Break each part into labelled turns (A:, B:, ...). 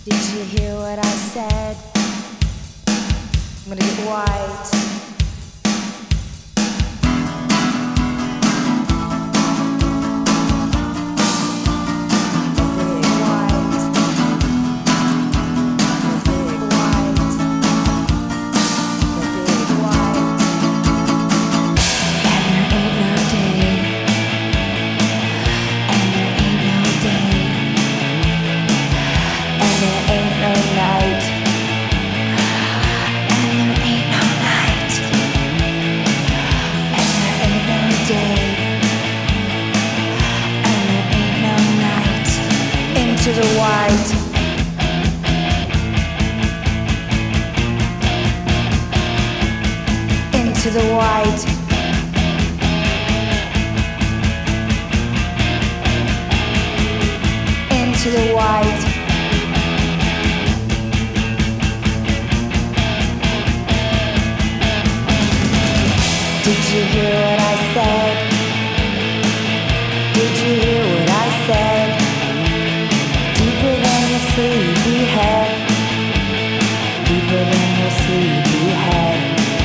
A: Did you hear what I said? I'm gonna get white. To the white, into the white, into the white. Did you hear what I said? Did you hear what I said? Sleepy head, deeper than your sleepy head.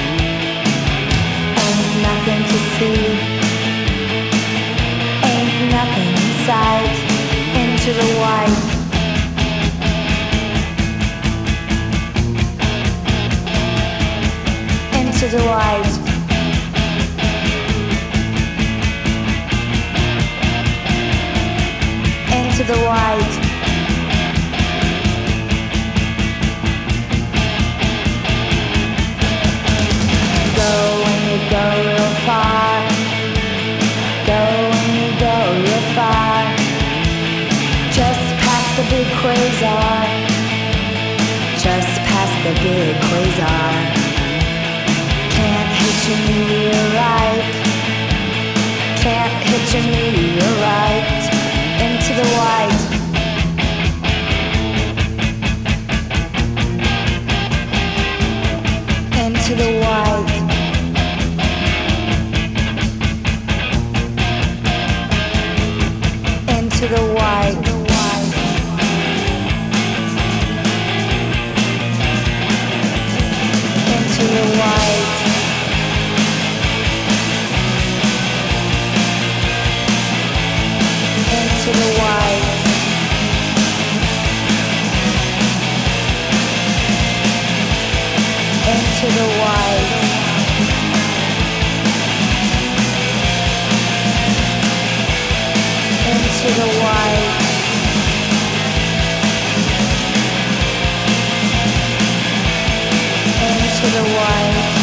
A: Ain't nothing to see, ain't nothing in sight. Into the white, into the white, into the white. Go real far, go when you go real far. Just past the big quasar, just past the big quasar. Can't hit your meteorite, can't hit your meteorite. Into the white, into the white. To the white, into the white, into the white, into the white, into the white. Into the white, into the white.